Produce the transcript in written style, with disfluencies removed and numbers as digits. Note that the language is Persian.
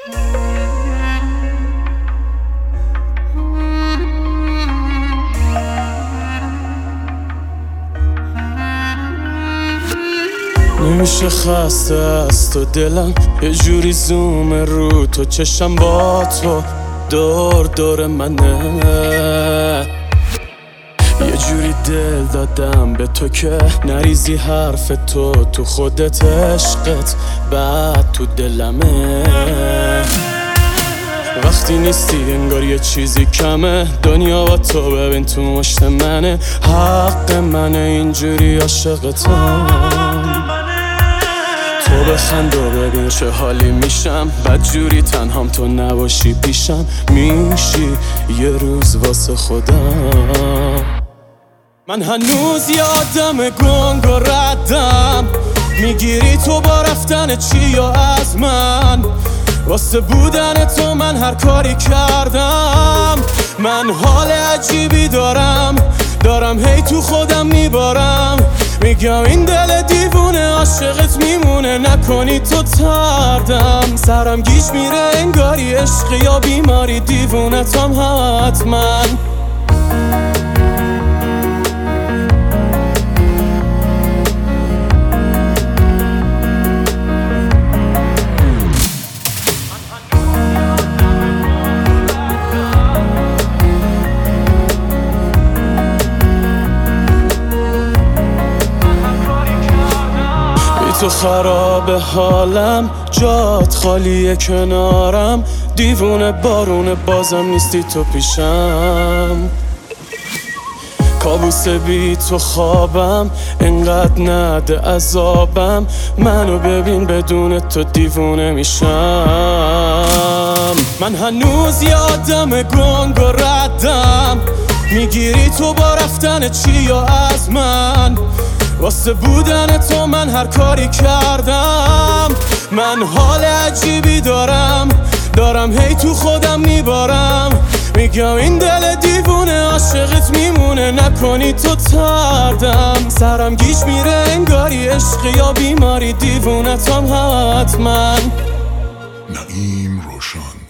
نمیشه خسته از تو دلم، یه جوری زوم رو تو چشم با تو دور دور منه. یه جوری دل دادم به تو که نریزی حرف تو خودت عشقت بعد تو دلمه. وقتی نیستی انگار یه چیزی کمه، دنیا با تو ببین تو مشت منه، حق منه اینجوری عاشقتم. تو بخند و ببین چه حالی میشم، بدجوری تنهام تو نباشی پیشم، میشی یه روز واسه خودم. من هنوز یادم گنگ و ردم، میگیری تو با رفتن چی یا از من، واسه بودن تو من هر کاری کردم. من حال عجیبی دارم هی تو خودم میبارم، میگم این دل دیوونه عاشقت میمونه، نکنی تو تردم. سرم گیج میره انگاری عشق یا بیماری، دیوونتم حتما. تو خراب حالم، جات خالیه کنارم، دیوونه بارونه بازم نیستی تو پیشم. کابوس بی تو خوابم، انقدر نده عذابم، منو ببین بدون تو دیوونه میشم. من هنوز یادم گنگ و ردم، میگیری تو با رفتن چی یا از من، واسه بودن تو من هر کاری کردم. من حال عجیبی دارم هی تو خودم میبارم، میگم این دل دیوونه عاشقت میمونه، نکنی تو تردم. سرم گیج میره انگاری عشق یا بیماری، دیوونتم حتما. نعیم روشن.